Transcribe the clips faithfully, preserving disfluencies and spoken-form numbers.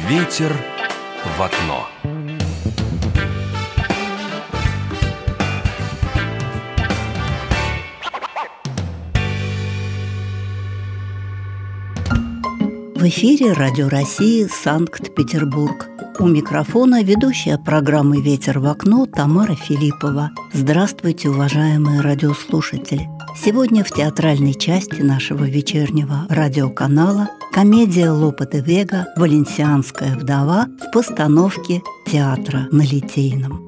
Ветер в окно. В эфире Радио России, Санкт-Петербург. У микрофона ведущая программы «Ветер в окно» Тамара Филиппова. Здравствуйте, уважаемые радиослушатели! Сегодня в театральной части нашего вечернего радиоканала комедия Лопе де Вега «Валенсианская вдова» в постановке театра на Литейном.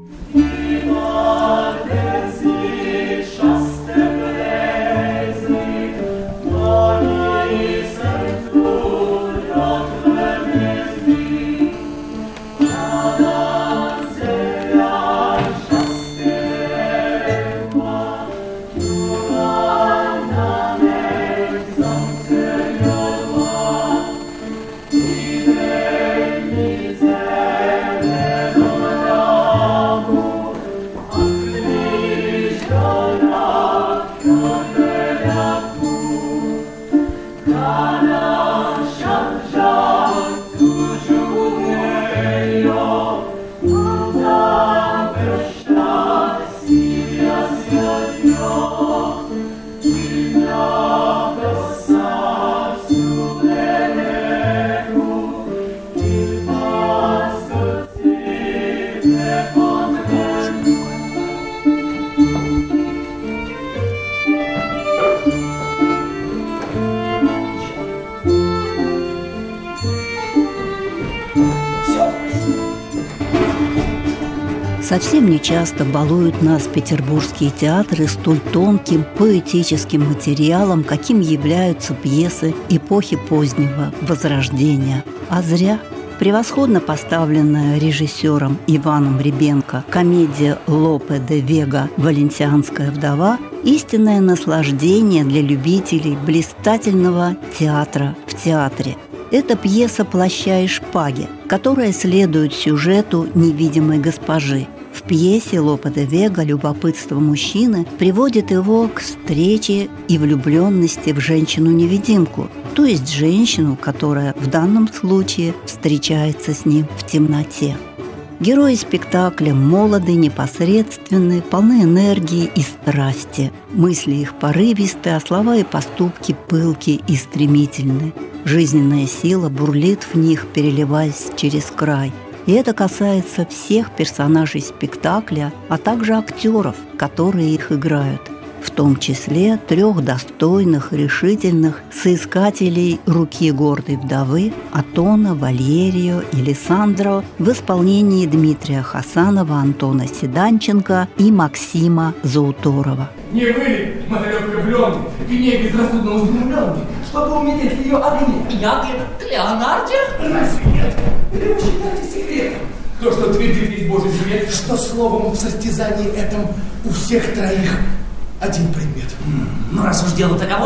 Совсем нечасто балуют нас петербургские театры столь тонким поэтическим материалом, каким являются пьесы эпохи позднего Возрождения. А зря. Превосходно поставленная режиссером Иваном Ребенко комедия Лопе де Вега «Валенсианская вдова» – истинное наслаждение для любителей блистательного театра в театре. Это пьеса «Плаща и шпаги», которая следует сюжету невидимой госпожи. В пьесе Лопе де Вега любопытство мужчины приводит его к встрече и влюбленности в женщину-невидимку, то есть женщину, которая в данном случае встречается с ним в темноте. Герои спектакля молоды, непосредственны, полны энергии и страсти. Мысли их порывисты, а слова и поступки пылки и стремительны. Жизненная сила бурлит в них, переливаясь через край. И это касается всех персонажей спектакля, а также актеров, которые их играют. В том числе трех достойных, решительных соискателей руки гордой вдовы Атона, Валерио и Лиссандро в исполнении Дмитрия Хасанова, Антона Седанченко и Максима Зауторова. Не вы ли, мотылек влюбленный, и не безрассудно устремленный, чтобы умереть в ее огне? Я к Леонарде? Разве нет? Или вы считаете секретом то, что твердит весь Божий свет? Что словом в состязании этом у всех троих один предмет. Ну, раз уж дело таково,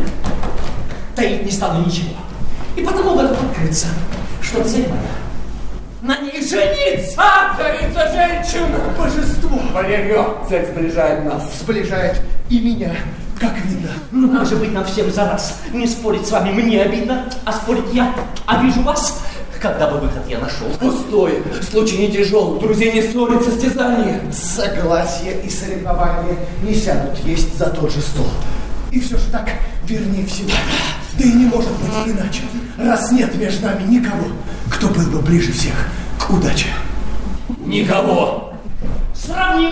таить не стану ничего. И потому в этом открыться, что цель моя на ней жениться! Царица женщина! Божество! Валерио, цель сближает нас. Сближает и меня, как видно. Ну, как же быть нам всем за раз? Не спорить с вами мне обидно, а спорить я обижу вас. Когда бы выход я нашел? Пустой, случай не тяжелый, друзей не ссорит состязание. Согласие и соревнования не сядут есть за тот же стол. И все же так вернее всего. Да и не может быть иначе, раз нет между нами никого, кто был бы ближе всех к удаче. Никого. Сравним.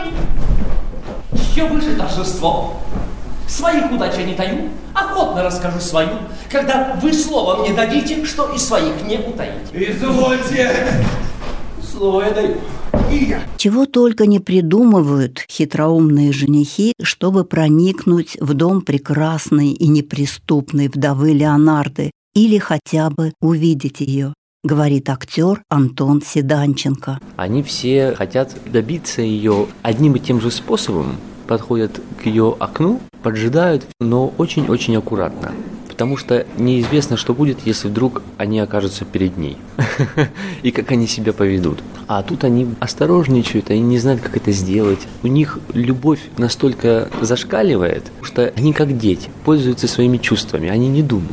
Еще выше торжество. Своих удач я не таю, охотно расскажу свою, когда вы слово мне дадите, что и своих не утаите. Извольте. Слово я даю. И я. Чего только не придумывают хитроумные женихи, чтобы проникнуть в дом прекрасной и неприступной вдовы Леонарды или хотя бы увидеть ее, говорит актер Антон Седанченко. Они все хотят добиться ее одним и тем же способом, подходят к ее окну, поджидают, но очень-очень аккуратно. Потому что неизвестно, что будет, если вдруг они окажутся перед ней. И как они себя поведут. А тут они осторожничают, они не знают, как это сделать. У них любовь настолько зашкаливает, что они как дети, пользуются своими чувствами, они не думают.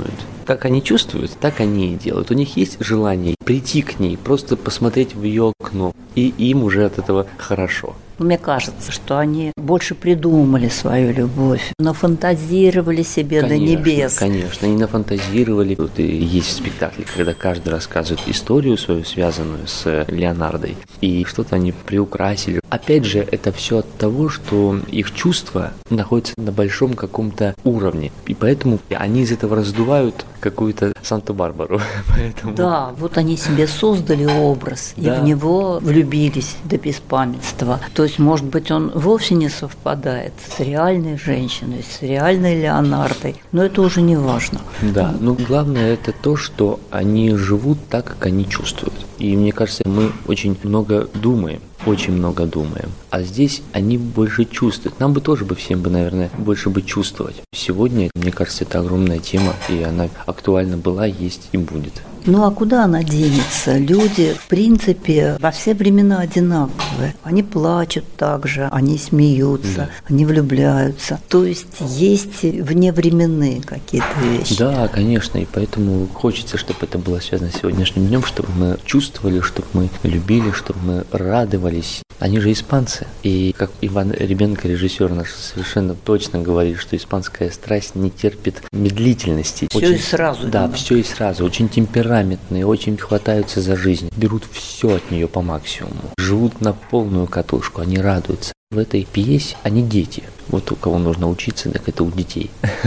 Как они чувствуют, так они и делают. У них есть желание прийти к ней, просто посмотреть в ее окно, и им уже от этого хорошо. Мне кажется, что они больше придумали свою любовь, нафантазировали себе Конечно, до небес. Конечно, они нафантазировали. Вот и есть спектакли, когда каждый рассказывает историю свою, связанную с Леонардой, и что-то они приукрасили. Опять же, это все от того, что их чувства находятся на большом каком-то уровне, и поэтому они из этого раздувают какую-то Санту-Барбару. Поэтому... Да, вот они себе создали образ, Да. и в него влюбились до беспамятства. То есть, может быть, он вовсе не совпадает с реальной женщиной, с реальной Леонардой, но это уже не важно. Да, но главное это то, что они живут так, как они чувствуют. И мне кажется, мы очень много думаем, очень много думаем. А здесь они больше чувствуют. Нам бы тоже бы всем бы, наверное, больше бы чувствовать. Сегодня, мне кажется, это огромная тема, и она актуальна была, есть и будет. Ну а куда она денется? Люди, в принципе, во все времена одинаковые. Они плачут так же, они смеются, Да. они влюбляются. То есть есть вневременные какие-то вещи. Да, конечно, и поэтому хочется, чтобы это было связано с сегодняшним днем, чтобы мы чувствовали, чтобы мы любили, чтобы мы радовались. Они же испанцы. И как Иван Ребенко, режиссер наш, совершенно точно говорит, что испанская страсть не терпит медлительности. Все Очень- и сразу. Да, именно. все и сразу. Очень темпераментные, очень хватаются за жизнь. Берут все от нее по максимуму. Живут на полную катушку, они радуются. В этой пьесе они дети. Вот у кого нужно учиться, так это у детей.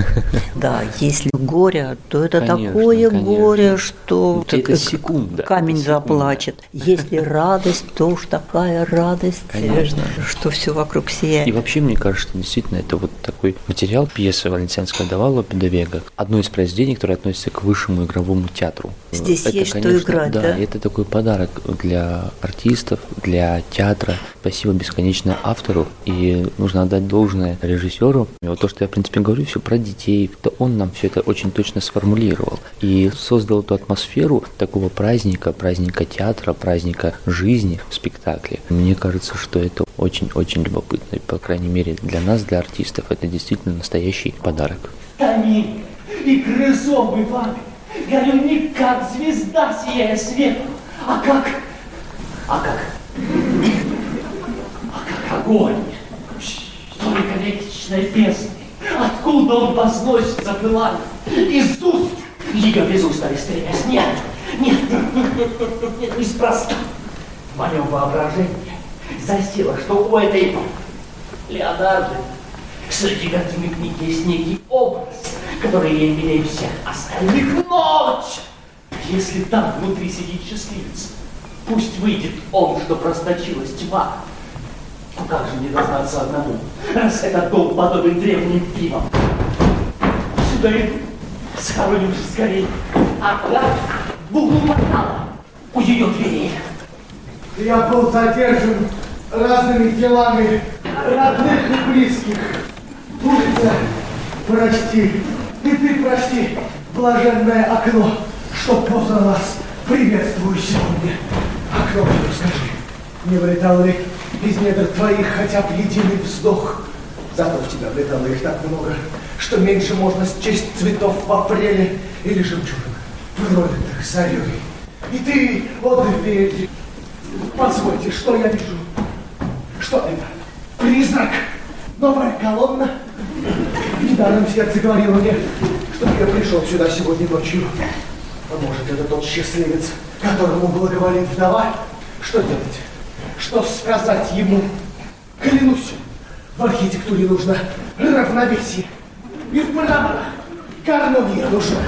Да, если горе, то это Конечно, такое конечно. горе, что Это так, секунда, камень это секунда. заплачет. Если радость, то уж такая радость, Конечно. что все вокруг сияет. И вообще, мне кажется, что действительно это вот такой материал, пьеса валенсианского давала Лопе де Вега, одно из произведений, которое относится к высшему игровому театру. Здесь Это, есть что конечно, играть, да? это такой подарок для артистов, для театра. Спасибо бесконечно автору, и нужно отдать должное режиссеру. И вот то, что я, в принципе, говорю, все про детей, то он нам все это очень точно сформулировал и создал эту атмосферу такого праздника, праздника театра, праздника жизни в спектакле. Мне кажется, что это очень-очень любопытно, и, по крайней мере, для нас, для артистов, это действительно настоящий подарок. Томим и грызом Иван, горю не как звезда, сияя светом, а как... А как... А как огонь, только вечной бездны. Откуда он возносится пылать? Из уст, лига без уст Аристеяс. Нет, нет, нет, нет, нет, нет, нет, неспроста. В моем воображении засело, что у этой Леонарды среди картины книг есть некий образ, который ей милее всех остальных. Ночь! Если там внутри сидит счастливец, пусть выйдет он, что просточилась тьма. Ну как же не дознаться одному, раз этот дом подобен древним пивам? Сюда иду, схороним же скорее. А как в углу портала у ее дверей. Я был задержан разными делами родных и близких. Улица, прости, и ты прости, блаженное окно, что поздно нас приветствую сегодня. Окно, скажи, не вылетал ли из недр твоих хотя бы единый вздох? Зато в тебя влетало их так много, что меньше можно счесть цветов в апреле или жемчужин, пролитых зарей. И ты, о дверь, позвольте, что я вижу? Что это? Призрак? Новая колонна? Недаром сердце говорило мне, что я пришел сюда сегодня ночью. А может, это тот счастливец, которому благоволит вдова? Что делать? Что сказать ему? Клянусь, в архитектуре нужно равновесие. И в мраморах гармония нужна.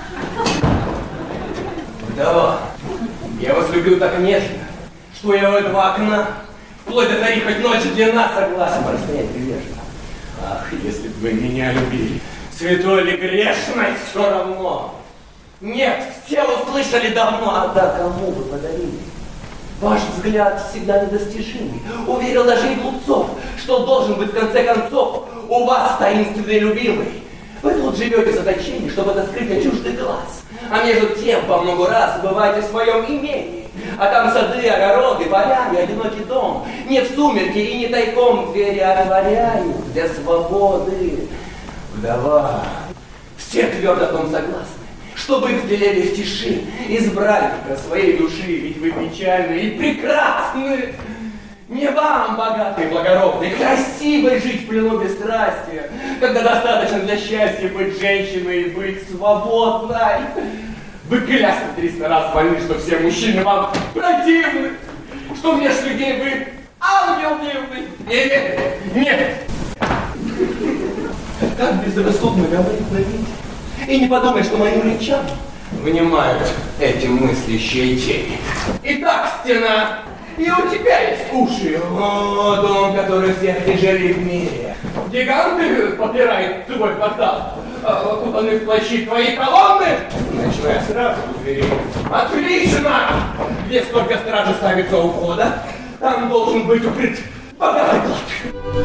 Вдова, я вас люблю так нежно, что я у этого окна, вплоть до зари хоть ночи длина, согласен простоять прилежно. Ах, если бы вы меня любили, святой ли грешной, все равно. Нет, все услышали давно, а да, кому вы подарили? Ваш взгляд всегда недостижимый. Уверил даже и глупцов, что должен быть в конце концов у вас таинственный любимый. Вы тут живете в заточении, чтобы это скрыть от чуждый глаз. А между тем по много раз бываете в своем имении. А там сады, огороды, поля и одинокий дом. Не в сумерке и не тайком двери отворяют для свободы. Вдова, все твердо о том согласны, что чтобы взлелели в тиши, избранника своей души, ведь вы печальны и прекрасны. Не вам, богатый, благородный, красивой жить в плену бесстрастия, когда достаточно для счастья быть женщиной и быть свободной. Вы клясты триста раз больны, что все мужчины вам противны, что внешне людей вы ангел дивный. Нет, нет. Как безрассудно говорить на виде. И не подумай, что моим речам внимают эти мыслящие тени. Итак, стена, и у тебя есть уши. О, дом, который всех тяжелее в мире. Гиганты попирают твой портал. Окутаны в плащи твои колонны. Начну я сразу у двери. Отлично! Где столько стражи ставится у входа, там должен быть укрыт богатый клад.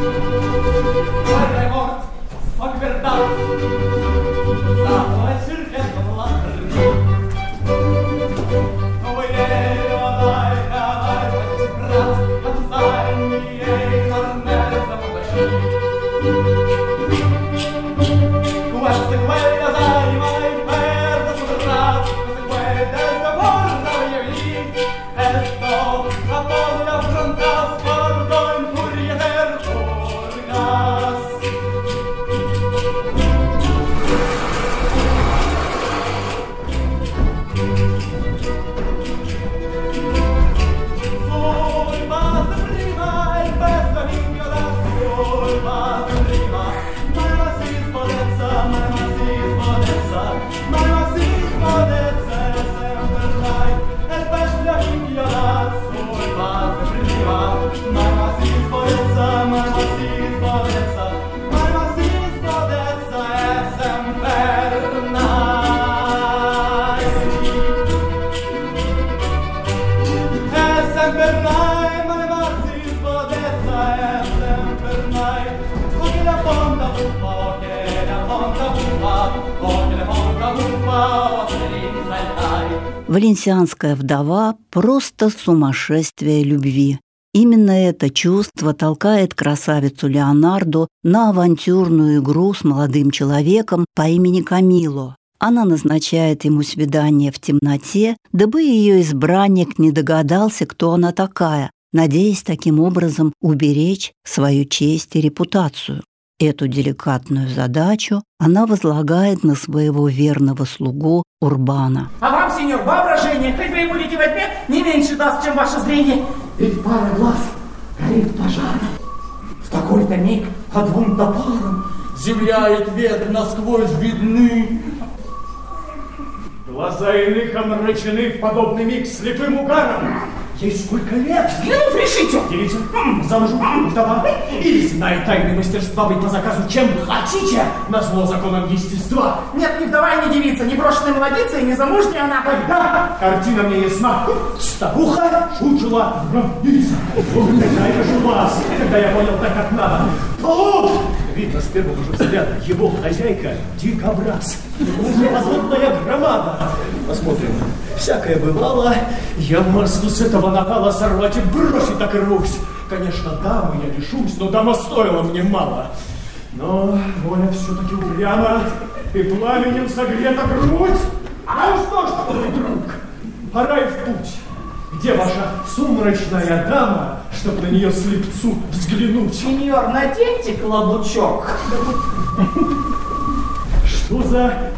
Валенсианская вдова – просто сумасшествие любви. Именно это чувство толкает красавицу Леонардо на авантюрную игру с молодым человеком по имени Камило. Она назначает ему свидание в темноте, дабы ее избранник не догадался, кто она такая, надеясь таким образом уберечь свою честь и репутацию. Эту деликатную задачу она возлагает на своего верного слугу Урбана. А вам, сеньор, воображение, хоть вы будете во тьме, не меньше даст, чем ваше зрение. Ведь пара глаз горит пожаром. В такой-то миг по двум топорам земля и твердь насквозь видны. Глаза иных омрачены в подобный миг слепым угаром. Ей сколько лет? Взглянув, решите. Девица, замужем, вдова, или знает тайны мастерства быть по заказу чем хотите, назло законам естества. Нет, ни вдова, ни девица, ни брошенная молодица и не замужняя она. Тогда картина мне ясна. Старуха, чучело, гробница. Какая же вас, когда я понял так, как надо. Тут! Видно с первого же взгляда, его хозяйка дикобраз. Подводная громада. Посмотрим. Всякое бывало. Я маслу с этого накала сорвать и бросить так и рвусь. Конечно, дамы я лишусь, но дама стоила мне мало. Но воля все-таки упряма, и пламенем согрета грудь. Ну что ж, мой друг, пора и в путь. Где ваша сумрачная дама, чтоб на нее слепцу взглянуть? Сеньор, наденьте клобучок. Что за...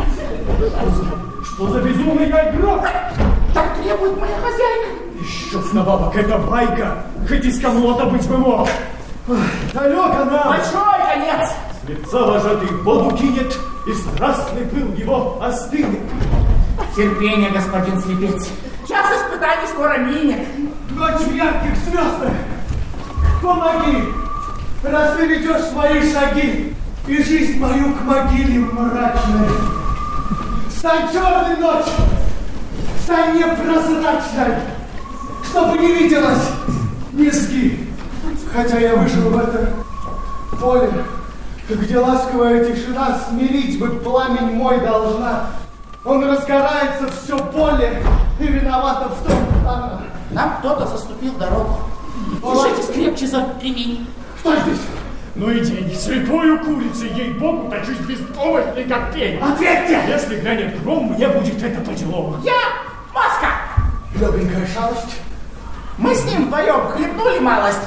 Что за безумный игрок? Так требует моя хозяйка. Еще вдобавок, это байка. Хоть из кого-то быть бы мог. Далеко нам. Большой конец. Слепца вожатый в воду кинет, и страстный пыл его остынет. Терпение, господин слепец. Час испытаний скоро минет. Ночь в ярких звездах. Помоги, раз ты ведешь свои шаги, и жизнь мою к могиле мрачной. Стань черной ночью, стань непрозрачной, чтобы не виделась низги. Хотя я вышел в это поле, где ласковая тишина смирить бы пламень мой должна. Он разгорается все более, и виновата в том она. Нам кто-то заступил дорогу. Держитесь крепче за ремень. Что здесь? Ну и день, слепую курицу, ей-богу, точусь беспомощный, как пень. Ответьте! Если грянет гром, мне будет это по делу. Я Маска! Легонькая шалость. Мы с ним вдвоем хлебнули малость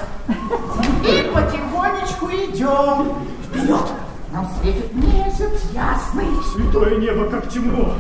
и потихонечку идем. Вперед! Нам светит месяц ясный. Святое небо, как темно.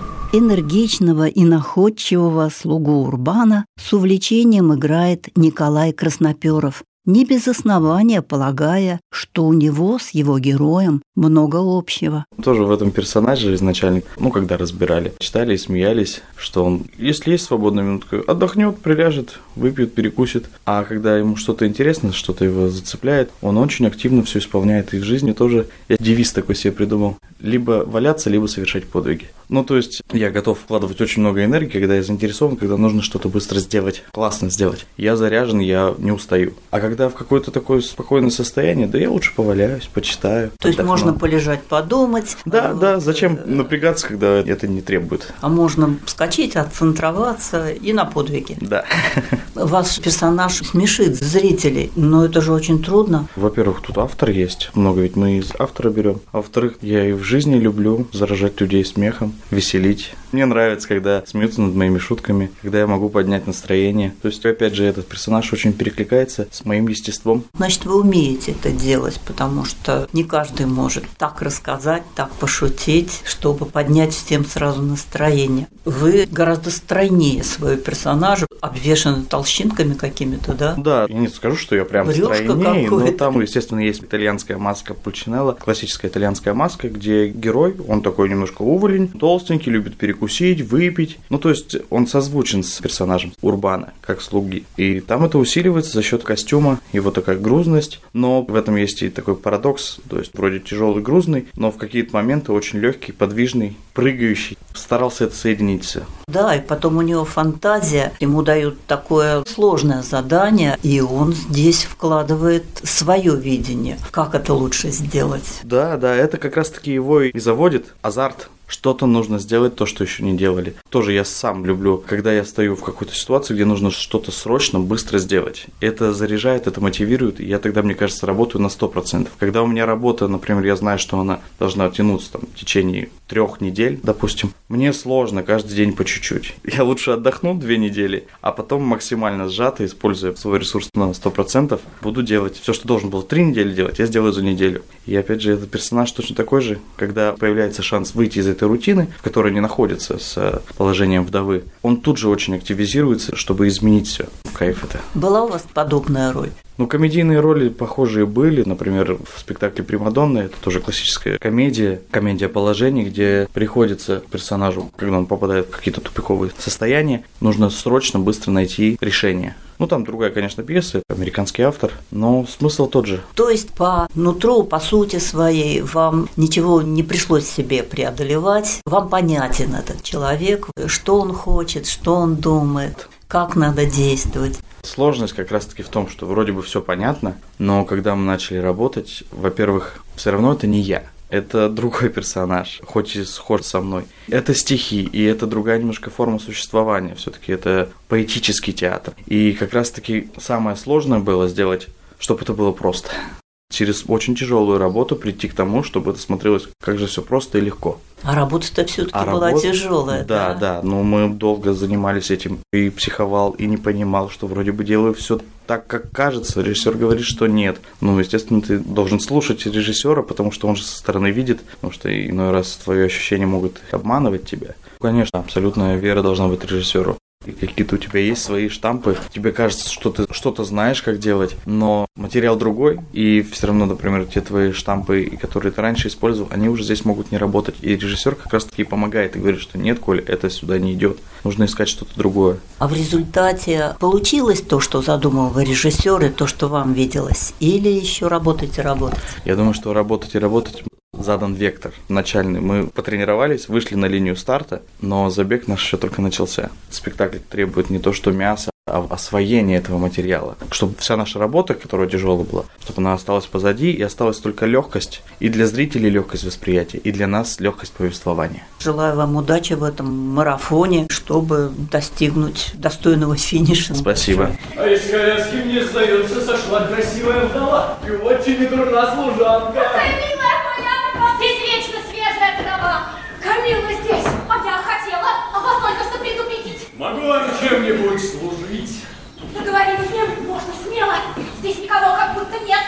Энергичного и находчивого слугу Урбана с увлечением играет Николай Красноперов, не без основания полагая, что у него с его героем много общего. Тоже в этом персонаже изначально, ну, когда разбирали, читали и смеялись, что он, если есть свободная минутка, отдохнет, приляжет, выпьет, перекусит. А когда ему что-то интересно, что-то его зацепляет, он очень активно все исполняет. И в жизни тоже я девиз такой себе придумал. Либо валяться, либо совершать подвиги. Ну, то есть я готов вкладывать очень много энергии, когда я заинтересован, когда нужно что-то быстро сделать, классно сделать. Я заряжен, я не устаю. А когда в какое-то такое спокойное состояние, да я лучше поваляюсь, почитаю. То есть можно полежать, подумать. Да, да, зачем напрягаться, когда это не требует. А можно вскочить, отцентроваться и на подвиги. Да. Ваш персонаж смешит зрителей, но это же очень трудно. Во-первых, тут автор есть, много ведь мы из автора берем. А во-вторых, я и в жизни люблю заражать людей смехом, веселить. Мне нравится, когда смеются над моими шутками, когда я могу поднять настроение. То есть, опять же, этот персонаж очень перекликается с моим естеством. Значит, вы умеете это делать, потому что не каждый может так рассказать, так пошутить, чтобы поднять всем сразу настроение. Вы гораздо стройнее своего персонажа, обвешаны толщинками какими-то, да? Да, я не скажу, что я прям Брюшко стройнее, но какое-то. там, естественно, есть итальянская маска Пульчинелло, классическая итальянская маска, где герой, он такой немножко уволень, толстенький, любит перекусить, выпить. Ну, то есть он созвучен с персонажем Урбана, как слуги. И там это усиливается за счет костюма, его такая грузность, но в этом есть и такой парадокс, то есть вроде тяжелый, грузный, но в какие-то моменты очень легкий, подвижный, прыгающий. Старался это соединить все. Да, и потом у него фантазия, ему дают такое сложное задание, и он здесь вкладывает свое видение, как это лучше сделать. Да, да, это как раз-таки его и заводит, азарт. Что-то нужно сделать, то, что еще не делали. Тоже я сам люблю, когда я стою в какой-то ситуации, где нужно что-то срочно, быстро сделать. Это заряжает, это мотивирует, и я тогда, мне кажется, работаю на сто процентов. Когда у меня работа, например, я знаю, что она должна тянуться там, в течение трех недель, допустим, мне сложно каждый день по чуть-чуть. Я лучше отдохну две недели, а потом максимально сжато, используя свой ресурс на сто процентов, буду делать все, что должен был три недели делать, я сделаю за неделю. И опять же, этот персонаж точно такой же, когда появляется шанс выйти из этой рутины, в которой не находится с положением вдовы, он тут же очень активизируется, чтобы изменить все. Кайф это. Была у вас подобная роль? Ну, комедийные роли похожие были. Например, в спектакле «Примадонна» это тоже классическая комедия, комедия положений, где приходится персонажу, когда он попадает в какие-то тупиковые состояния, нужно срочно, быстро найти решение. Ну, там другая, конечно, пьеса, американский автор, но смысл тот же. То есть по нутру, по сути своей, вам ничего не пришлось себе преодолевать, вам понятен этот человек, что он хочет, что он думает, как надо действовать. Сложность как раз-таки в том, что вроде бы все понятно, но когда мы начали работать, во-первых, все равно это не я. Это другой персонаж, хоть и схож со мной. Это стихи, и это другая немножко форма существования. Все-таки это поэтический театр. И как раз-таки самое сложное было сделать, чтобы это было просто. Через очень тяжелую работу прийти к тому, чтобы это смотрелось как же все просто и легко. А работа-то все-таки а была работа... тяжелая. Да, да, да. Но мы долго занимались этим. И психовал, и не понимал, что вроде бы делаю все так, как кажется. Режиссер говорит, что нет. Ну, естественно, ты должен слушать режиссера, потому что он же со стороны видит, потому что иной раз твои ощущения могут обманывать тебя. Конечно, абсолютная вера должна быть режиссеру. И какие-то у тебя есть свои штампы, тебе кажется, что ты что-то знаешь, как делать, но материал другой, и все равно, например, те твои штампы, которые ты раньше использовал, они уже здесь могут не работать. И режиссер как раз-таки помогает и говорит, что нет, Коль, это сюда не идет, нужно искать что-то другое. А в результате получилось то, что задумал режиссер, и то, что вам виделось, или еще работать и работать? Я думаю, что работать и работать. Задан вектор начальный. Мы потренировались, вышли на линию старта, но забег наш еще только начался. Спектакль требует не то что мяса, освоение этого материала. Чтобы вся наша работа, которая тяжелая была, чтобы она осталась позади и осталась только легкость. И для зрителей легкость восприятия, и для нас легкость повествования. Желаю вам удачи в этом марафоне, чтобы достигнуть достойного финиша. Спасибо. А из коляски, мне сдается, сошла красивая вдова и очень недурна служанка. Какая милая моя, здесь вечно свежая трава. Камилла здесь, а я хотела, а вас только что предупредить. Могу вам чем-нибудь служить? Поговорить с ним можно смело, здесь никого как будто нет.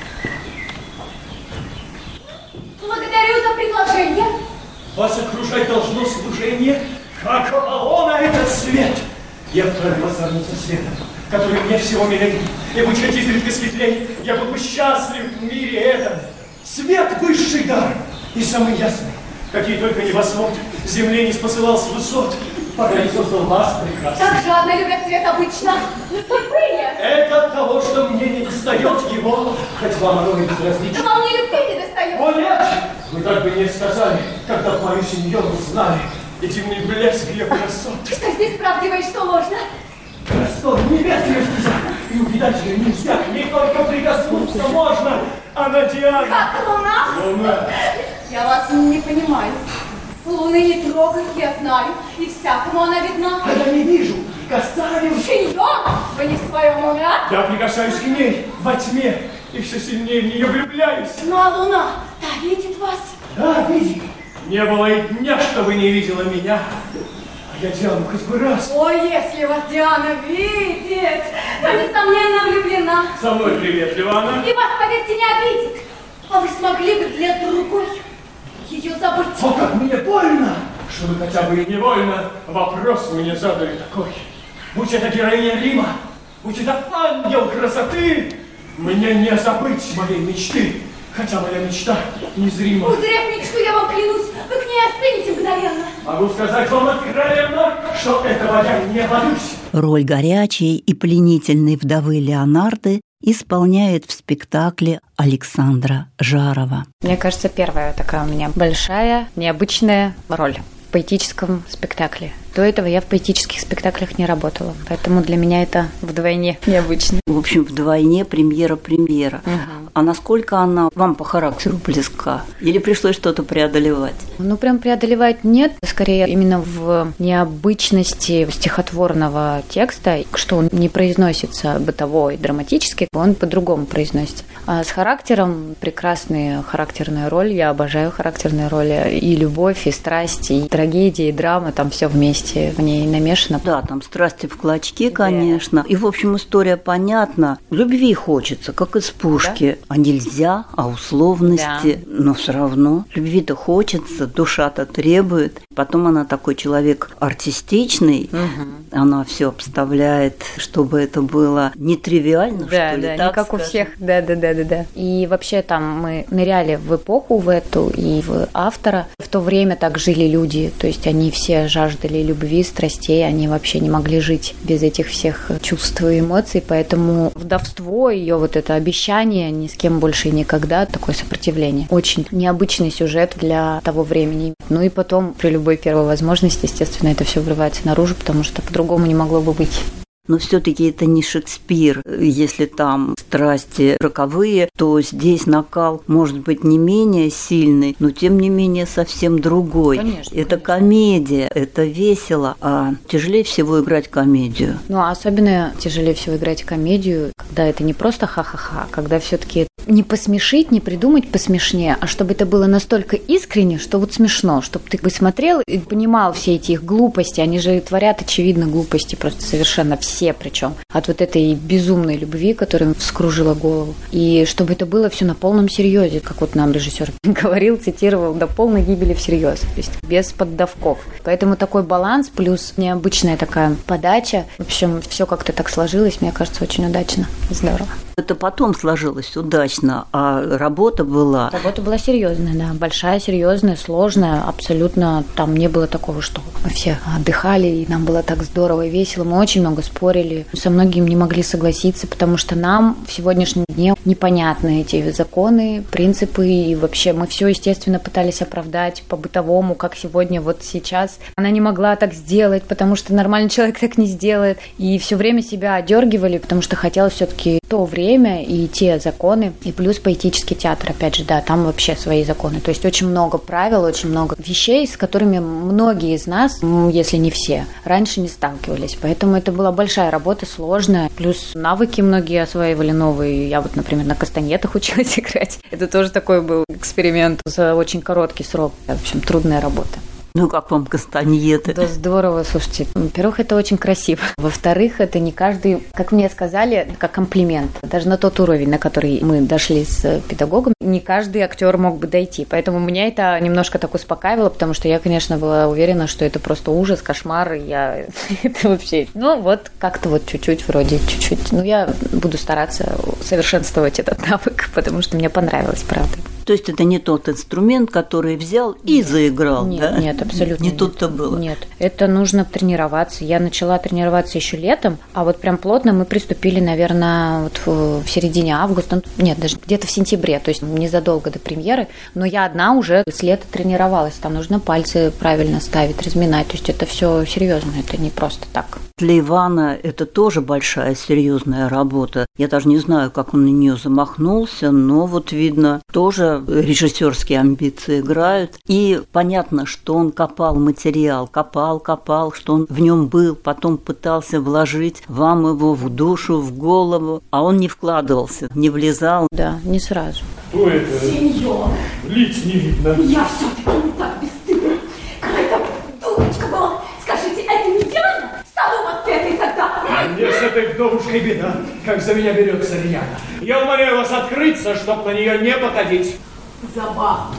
Благодарю за предложение. Вас окружать должно служение, как Аполлона этот свет. Я вправе возорнуться светом, который мне всего милей, и будь хоть изредка светлей, я был бы счастлив в мире этом. Свет — высший дар, и самый ясный, какие только небосвод земле не спосылал с высот, пока не создал вас прекрасный. Так жадно любят свет обычно, но слепые. Это от того, что мне не достает его, хоть вам оно и безразлично. Вам не любви не достает. О, нет! Вы так бы не сказали, когда б мою семью узнали, и дивный блеск ее красот. Что здесь правдиво и что ложно? Красот небес ее стезя, и увидать ее нельзя, не только прикоснуться можно, а на Диана. Как луна? Луна. Я вас не понимаю. Луны не трогать, я знаю, и всякому она видна. А я не вижу, касаюсь. Сеньор, вы не в своем уме? Я прикасаюсь к ней во тьме, и все сильнее в нее влюбляюсь. Ну а луна, та видит вас? Да, видит. Не было и дня, чтобы не видела меня. А я Диану хоть бы раз. Ой, если вас Диана видит, то, несомненно, влюблена. Со мной приветлива она. И вас, поверьте, не обидит. А вы смогли бы для другой ее забыть. О, как мне больно, что вы хотя бы и невольно вопрос мне задали такой. Будь это героиня Рима, будь это ангел красоты, мне не забыть моей мечты, хотя моя мечта незрима. Узрев мечту, я вам клянусь, вы к ней остынете мгновенно. Могу сказать вам откровенно, что этого я не боюсь. Роль горячей и пленительной вдовы Леонарды исполняет в спектакле Александра Жарова. Мне кажется, первая такая у меня большая, необычная роль в поэтическом спектакле. До этого я в поэтических спектаклях не работала, поэтому для меня это вдвойне необычно. В общем, вдвойне премьера-премьера. Угу. А насколько она вам по характеру близка? Или пришлось что-то преодолевать? Ну, прям преодолевать нет. Скорее, именно в необычности стихотворного текста, что он не произносится бытово и драматически, он по-другому произносится. А с характером прекрасная характерная роль. Я обожаю характерные роли. И любовь, и страсть, и трагедия, и драма, там все вместе в ней намешано. Да, там страсти в клочке, конечно. Да. И, в общем, история понятна. Любви хочется, как из пушки. Да? А нельзя, а условности. Да. Но все равно любви-то хочется, душа-то требует. Потом она такой человек артистичный. Угу. Она все обставляет, чтобы это было нетривиально, да, что ли, да, так не как скажем. У всех. Да, да, да, да, да. И вообще там мы ныряли в эпоху, в эту, и в автора. В то время так жили люди. То есть они все жаждали любви, страстей, они вообще не могли жить без этих всех чувств и эмоций, поэтому вдовство, ее вот это обещание ни с кем больше и никогда, такое сопротивление. Очень необычный сюжет для того времени. Ну и потом, при любой первой возможности, естественно, это все врывается наружу, потому что по-другому не могло бы быть. Но все-таки это не Шекспир. Если там страсти роковые, то здесь накал может быть не менее сильный, но тем не менее совсем другой. Конечно, это конечно. Комедия, это весело, а тяжелее всего играть комедию. Ну, а особенно тяжелее всего играть комедию, когда это не просто ха-ха-ха, когда все-таки не посмешить, не придумать посмешнее, а чтобы это было настолько искренне, что вот смешно, чтобы ты бы смотрел и понимал все эти их глупости, они же творят, очевидно, глупости просто совершенно все. Все причем. От вот этой безумной любви, которая вскружила голову. И чтобы это было все на полном серьезе, как вот нам режиссер говорил, цитировал, до полной гибели всерьез. То есть без поддавков. Поэтому такой баланс плюс необычная такая подача. В общем, все как-то так сложилось, мне кажется, очень удачно. Здорово. Это потом сложилось удачно, а работа была... Работа была серьезная, да, большая, серьезная, сложная, абсолютно там не было такого, что мы все отдыхали, и нам было так здорово и весело. Мы очень много спорили, со многим не могли согласиться, потому что нам в сегодняшнем дне непонятны эти законы, принципы, и вообще мы все, естественно, пытались оправдать по-бытовому, как сегодня, вот сейчас. Она не могла так сделать, потому что нормальный человек так не сделает, и все время себя одергивали, потому что хотелось все-таки то время и те законы, и плюс поэтический театр, опять же, да, там вообще свои законы. То есть очень много правил, очень много вещей, с которыми многие из нас, если не все, раньше не сталкивались. Поэтому это была большая работа, сложная. Плюс навыки многие осваивали новые. Я вот, например, на кастаньетах училась играть. Это тоже такой был эксперимент за очень короткий срок. В общем, трудная работа. Ну, как вам кастаньеты? Да, здорово, слушайте. Во-первых, это очень красиво. Во-вторых, это не каждый, как мне сказали, как комплимент. Даже на тот уровень, на который мы дошли с педагогом, не каждый актер мог бы дойти. Поэтому меня это немножко так успокаивало, потому что я, конечно, была уверена, что это просто ужас, кошмар. Я это вообще... Ну, вот как-то вот чуть-чуть, вроде чуть-чуть. Ну, я буду стараться совершенствовать этот навык, потому что мне понравилось, правда. То есть это не тот инструмент, который взял и заиграл, нет, да? Нет, абсолютно не нет. тут-то было. Нет, это нужно тренироваться. Я начала тренироваться еще летом, а вот прям плотно мы приступили, наверное, вот в, в середине августа. Нет, даже где-то в сентябре, то есть незадолго до премьеры. Но я одна уже с лета тренировалась. Там нужно пальцы правильно ставить, разминать. То есть это все серьезно, это не просто так. Для Ивана это тоже большая серьезная работа. Я даже не знаю, как он на нее замахнулся, но вот видно, тоже режиссерские амбиции играют. И понятно, что он копал материал, копал, копал, что он в нем был, потом пытался вложить вам его в душу, в голову, а он не вкладывался, не влезал. Да, не сразу. Кто это? Сеньор! Лиц не видно. Я все-таки не так бесстыдна. Какая-то дурочка была. Скажите, это не Диана? Саду воспетый тогда. А мне с этой вдовушкой беда, как за меня берется Рьяна. Я умоляю вас открыться, чтоб на нее не походить. Забавно.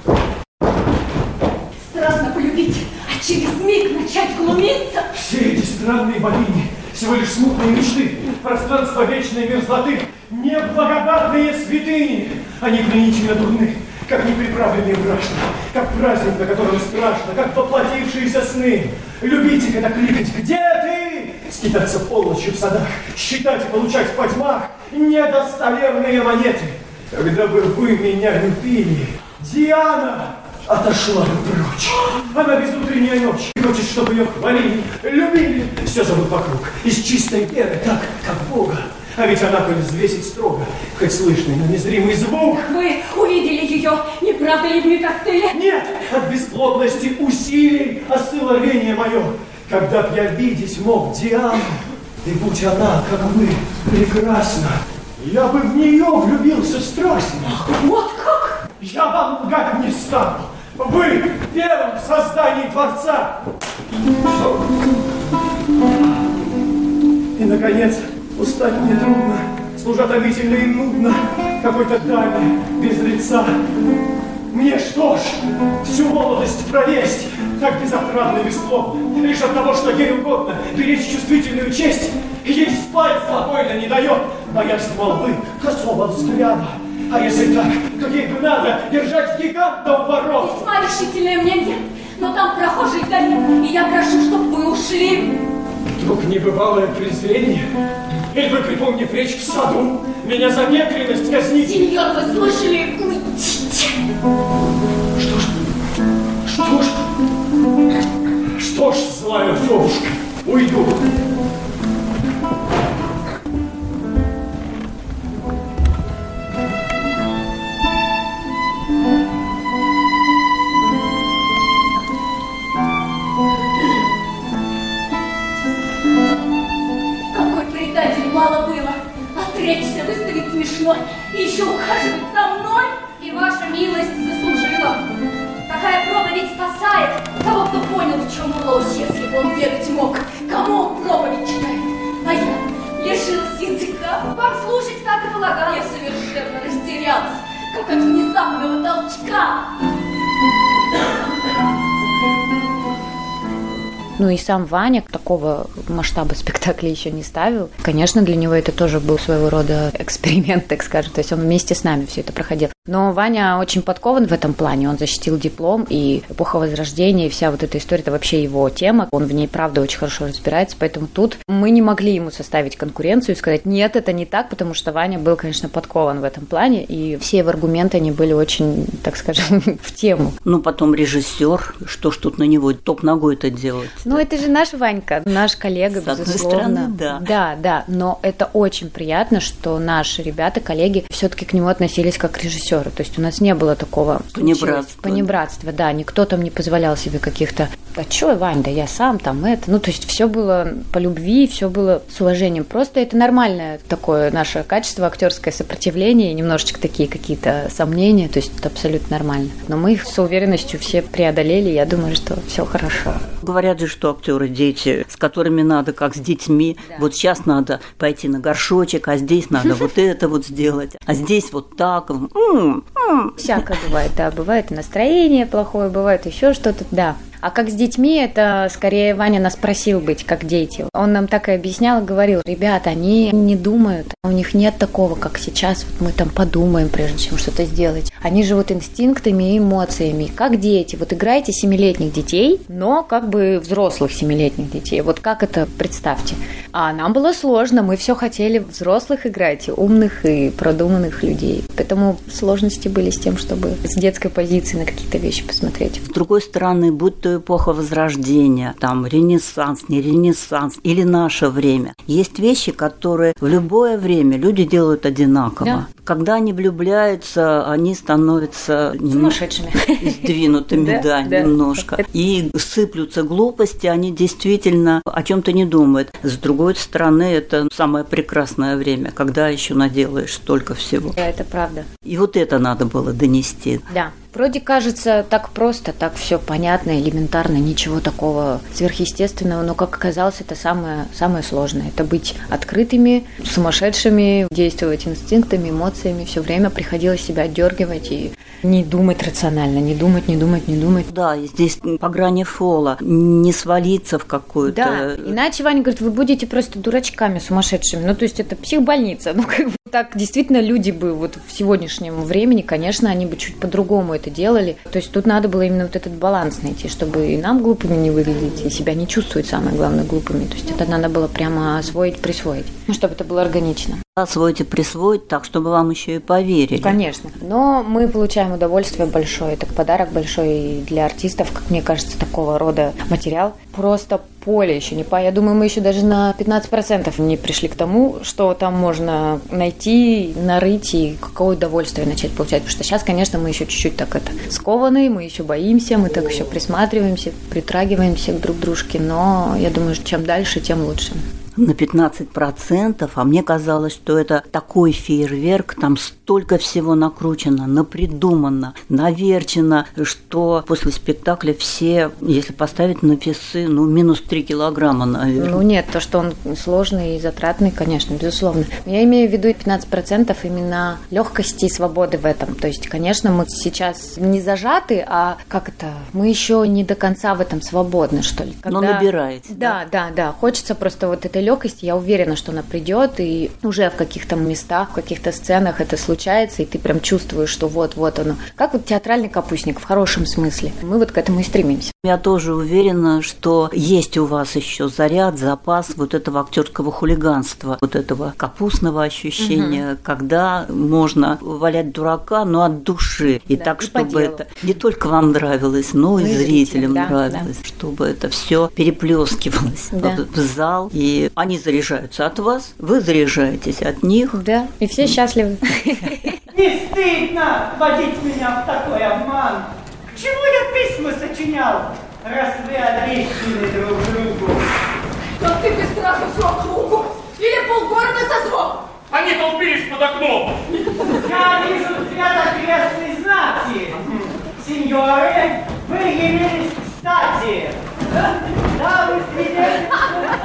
Страстно полюбить, а через миг начать глумиться. Все эти странные богини, всего лишь смутные мечты, пространство вечной мерзлоты, неблагодарные святыни. Они пленительно дурны, как неприправленные брашны, как праздник, на котором страшно, как воплотившиеся сны. Любить их — это кликать «Где ты?» Скитаться полночью в садах, считать и получать в потьмах недостоверные монеты. Когда бы вы меня любили, Диана отошла бы прочь. Она безутренняя ночь, хочет, чтобы ее хвалили, любили. Все зовут вокруг, из чистой веры, так, как Бога. А ведь она коль взвесить строго, хоть слышный, но незримый звук. Вы увидели ее, не правда ли вы костыли? Нет, от бесплодности усилий остыло рвение мое. Когда б я видеть мог Диану, и будь она, как вы, прекрасна, я бы в нее влюбился страстно. Вот как? Я вам лгать не стану. Вы первым в создании Творца. И, наконец, устать мне трудно, служа томительно и нудно, какой-то даме без лица. Мне что ж, всю молодость провесть, так безотрадно и бесплодно, лишь от того, что ей угодно беречь чувствительную честь, ей спать спокойно не дает боязнь молвы, косого взгляда. А если так, то ей бы надо держать гигантов ворот. Весьма решительное мнение, но там прохожие вдали, и я прошу, чтобы вы ушли. Вдруг небывалое презрение? Или вы, припомнив речь в саду, меня за некренность казните? Сеньор, вы слышали? Уйдите! Что ж, что ж, что ж, злая вдовушка, уйду. Мало было отречься, выставить смешно и еще ухаживать за мной. И ваша милость заслужила. Такая проповедь спасает того, кто понял, в чем ложь, если бы он ведать мог, кому он проповедь читает. А я лишилась языка. Вам слушать так и полагалось. Я совершенно растерялась, как от внезапного толчка. Ну и сам Ваня такого масштаба спектакля еще не ставил. Конечно, для него это тоже был своего рода эксперимент, так скажем. То есть он вместе с нами все это проходил. Но Ваня очень подкован в этом плане. Он защитил диплом, и эпоха Возрождения, и вся вот эта история, это вообще его тема. Он в ней, правда, очень хорошо разбирается. Поэтому тут мы не могли ему составить конкуренцию и сказать, нет, это не так, потому что Ваня был, конечно, подкован в этом плане. И все его аргументы, они были очень, так скажем, в тему. Ну, потом режиссер, что ж тут на него топ ногой-то делать? Ну, это же наш Ванька, наш коллега, С одной безусловно. стороны, да. Да, да, но это очень приятно, что наши ребята, коллеги, все-таки к нему относились как к режиссеру. То есть у нас не было такого понебратства. Понебратства, да, никто там не позволял себе каких-то, а чё, Вань, да я сам там это. Ну, то есть все было по любви, все было с уважением. Просто это нормальное такое наше качество, актерское сопротивление, немножечко такие какие-то сомнения, то есть это абсолютно нормально. Но мы их с уверенностью все преодолели, я думаю, что все хорошо. Говорят же, что актеры дети, с которыми надо, как с детьми. Да. Вот сейчас надо пойти на горшочек, а здесь надо вот это вот сделать, а здесь вот так. Всякое бывает, да, бывает и настроение плохое, бывает еще что-то, да. А как с детьми, это скорее Ваня нас просил быть как дети. Он нам так и объяснял и говорил, ребята, они не думают, у них нет такого, как сейчас, вот мы там подумаем, прежде чем что-то сделать. Они живут инстинктами и эмоциями, как дети. Вот играйте семилетних детей, но как бы взрослых семилетних детей. Вот как это, представьте. А нам было сложно, мы все хотели взрослых играть, умных и продуманных людей. Поэтому сложности были с тем, чтобы с детской позиции на какие-то вещи посмотреть. С другой стороны, будь то эпоха Возрождения, там Ренессанс, не Ренессанс или наше время. Есть вещи, которые в любое время люди делают одинаково. Да. Когда они влюбляются, они становятся сумасшедшими, сдвинутыми, да, немножко. И сыплются глупости, они действительно о чем-то не думают. С другой стороны, это самое прекрасное время, когда еще наделаешь столько всего. Да, это правда. И вот это надо было донести. Да. Вроде кажется так просто, так все понятно, элементарно, ничего такого сверхъестественного, но, как оказалось, это самое, самое сложное. Это быть открытыми, сумасшедшими, действовать инстинктами, эмоциями, все время приходилось себя отдергивать и не думать рационально, не думать, не думать, не думать. Да, и здесь по грани фола, не свалиться в какую-то... Да, иначе Ваня говорит, вы будете просто дурачками сумасшедшими, ну, то есть это психбольница, ну, как бы так действительно люди бы вот в сегодняшнем времени, конечно, они бы чуть по-другому это делали. То есть тут надо было именно вот этот баланс найти, чтобы и нам глупыми не выглядеть, и себя не чувствовать, самое главное, глупыми. То есть это надо было прямо освоить, присвоить, чтобы это было органично. Освоить и присвоить так, чтобы вам еще и поверили. Конечно. Но мы получаем удовольствие большое. Это подарок большой для артистов, как мне кажется, такого рода материал. Просто поле еще не по. Я думаю, мы еще даже на пятнадцать процентов не пришли к тому, что там можно найти, нарыть и какое удовольствие начать получать. Потому что сейчас, конечно, мы еще чуть-чуть так это скованы, мы еще боимся, мы так еще присматриваемся, притрагиваемся к друг дружке. Но я думаю, что чем дальше, тем лучше. На пятнадцать процентов, а мне казалось, что это такой фейерверк, там столько всего накручено, напридумано, наверчено, что после спектакля все, если поставить на весы, ну, минус три килограмма, наверное. Ну, нет, то, что он сложный и затратный, конечно, безусловно. Я имею в виду пятнадцать процентов именно легкости и свободы в этом. То есть, конечно, мы сейчас не зажаты, а как это, мы еще не до конца в этом свободны, что ли. Когда... Но набираете. Да, да, да, да. Хочется просто вот этой легкости, я уверена, что она придет, и уже в каких-то местах, в каких-то сценах это случается, и ты прям чувствуешь, что вот-вот оно. Как вот театральный капустник в хорошем смысле. Мы вот к этому и стремимся. Я тоже уверена, что есть у вас еще заряд, запас вот этого актерского хулиганства, вот этого капустного ощущения, угу. когда можно валять дурака, но от души. И да, так, и чтобы это не только вам нравилось, но и зрителям да, нравилось, да. чтобы это все переплескивалось да. в зал. И они заряжаются от вас, вы заряжаетесь от них. Да, и все счастливы. Не стыдно водить меня в такой обман. К чему я письма сочинял, раз вы ответили друг другу? Да ты без страха всю округу или полгорода созрел? Они толпились под окном. Я вижу цвет окрестной знати. Сеньоры, вы явились кстати. Да, вы свидетельствуете,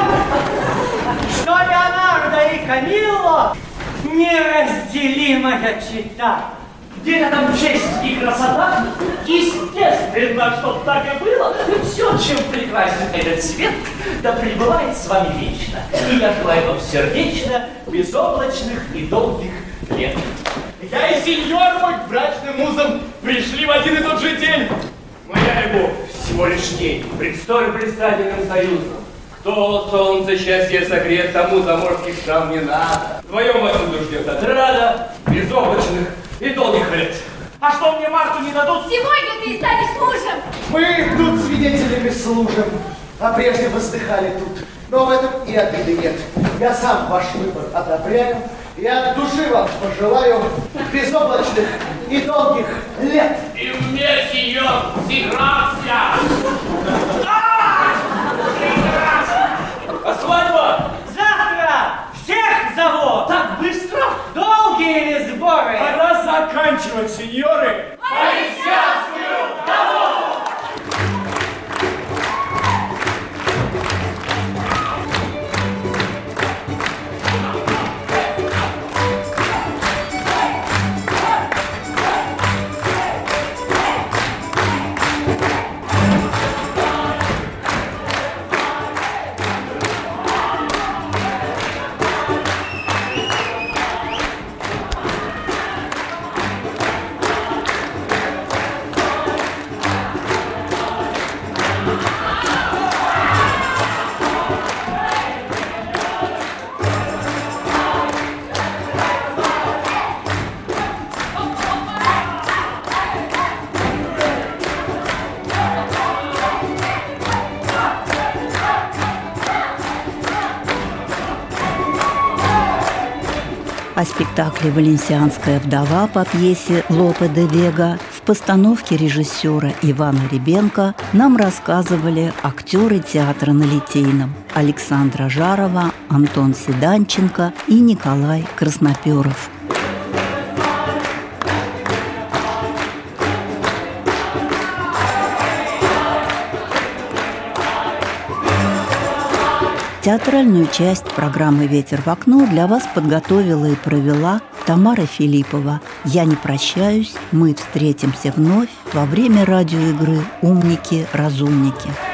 что Леонардо и Камилло неразделимая чета. Где-то там честь и красота. Естественно, чтоб так и было. Все, чем прекрасен этот свет, да пребывает с вами вечно. И я желаю вам сердечно, безоблачных и долгих лет. Я и сеньор мой к брачным музам пришли в один и тот же день. Моя любовь всего лишь день пред столь блистательным союзом. Кто солнце счастья согрет, тому заморских стран не надо. Вдвоем вас ждет отрада, безоблачных и долгих лет. А что мне Марту не дадут? Сегодня ты станешь мужем. Мы тут свидетелями служим, а прежде воздыхали тут. Но в этом и обиды нет. Я сам ваш выбор одобряю и от души вам пожелаю безоблачных и долгих лет. И мне, сеньор, сиграция! А свадьба? Завтра всех зовут! Так быстро? Долгие ли сборы? Пора заканчивать, сеньоры! Христианскую дорогу! О спектакле «Валенсианская вдова» по пьесе Лопе де Вега в постановке режиссера Ивана Ребенко нам рассказывали актеры театра на Литейном Александра Жарова, Антон Седанченко и Николай Красноперов. Театральную часть программы «Ветер в окно» для вас подготовила и провела Тамара Филиппова. Я не прощаюсь, мы встретимся вновь во время радиоигры «Умники-разумники».